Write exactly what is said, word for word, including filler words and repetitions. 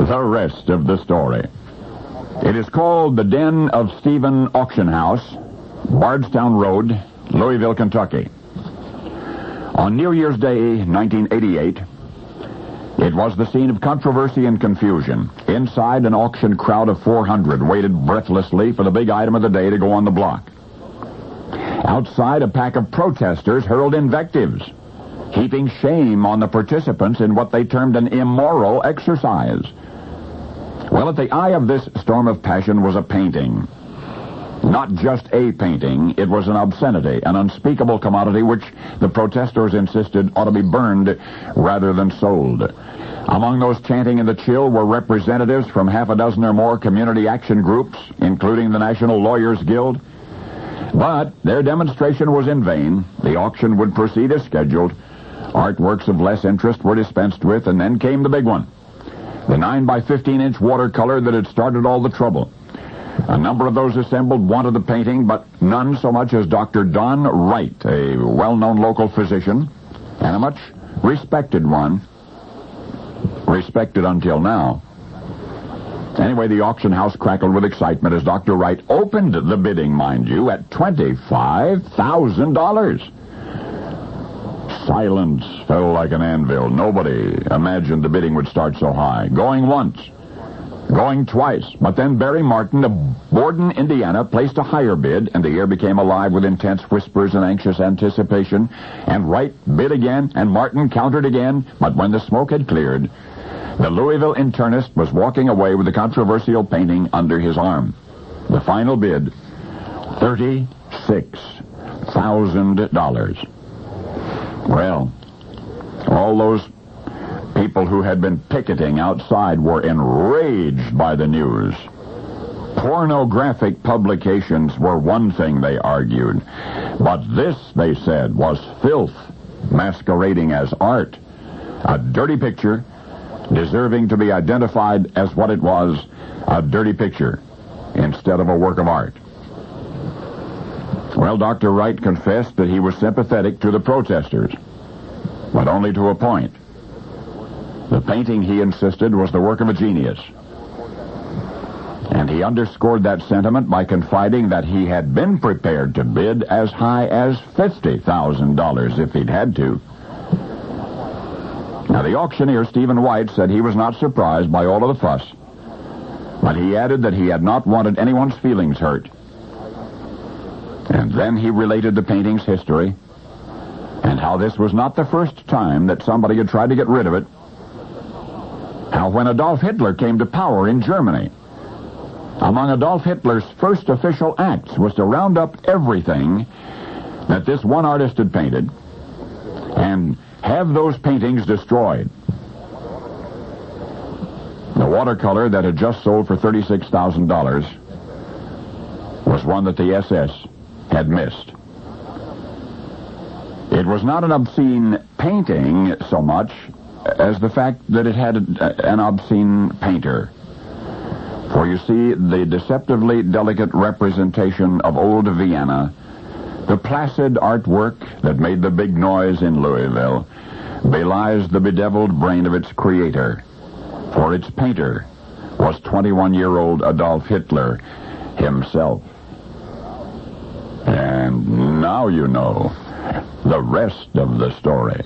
the rest of the story. It is called the Den of Stephen Auction House, Bardstown Road, Louisville, Kentucky. On New Year's Day, nineteen eighty-eight, it was the scene of controversy and confusion. Inside, an auction crowd of four hundred waited breathlessly for the big item of the day to go on the block. Outside, a pack of protesters hurled invectives, heaping shame on the participants in what they termed an immoral exercise. Well, at the eye of this storm of passion was a painting. Not just a painting, it was an obscenity, an unspeakable commodity which the protesters insisted ought to be burned rather than sold. Among those chanting in the chill were representatives from half a dozen or more community action groups, including the National Lawyers Guild. But their demonstration was in vain. The auction would proceed as scheduled. Artworks of less interest were dispensed with, and then came the big one. The nine by fifteen inch watercolor that had started all the trouble. A number of those assembled wanted the painting, but none so much as Doctor Don Wright, a well-known local physician, and a much respected one. Respected until now. Anyway, the auction house crackled with excitement as Doctor Wright opened the bidding, mind you, at twenty-five thousand dollars. Silence fell like an anvil. Nobody imagined the bidding would start so high. Going once. Going twice. But then Barry Martin of Borden, Indiana, placed a higher bid, and the air became alive with intense whispers and anxious anticipation. And Wright bid again, and Martin countered again. But when the smoke had cleared, the Louisville internist was walking away with the controversial painting under his arm. The final bid, thirty-six thousand dollars. Well, all those people who had been picketing outside were enraged by the news. Pornographic publications were one thing, they argued, but this, they said, was filth masquerading as art. A dirty picture, deserving to be identified as what it was, a dirty picture, instead of a work of art. Well, Doctor Wright confessed that he was sympathetic to the protesters, but only to a point. The painting, he insisted, was the work of a genius. And he underscored that sentiment by confiding that he had been prepared to bid as high as fifty thousand dollars if he'd had to. Now, the auctioneer, Stephen White, said he was not surprised by all of the fuss, but he added that he had not wanted anyone's feelings hurt. And then he related the painting's history, and how this was not the first time that somebody had tried to get rid of it. How when Adolf Hitler came to power in Germany, among Adolf Hitler's first official acts was to round up everything that this one artist had painted and have those paintings destroyed. The watercolor that had just sold for thirty-six thousand dollars was one that the S S had missed. It was not an obscene painting so much as the fact that it had a, an obscene painter. For you see, the deceptively delicate representation of old Vienna, the placid artwork that made the big noise in Louisville, belies the bedeviled brain of its creator. For its painter was twenty-one-year-old Adolf Hitler himself. And now you know the rest of the story.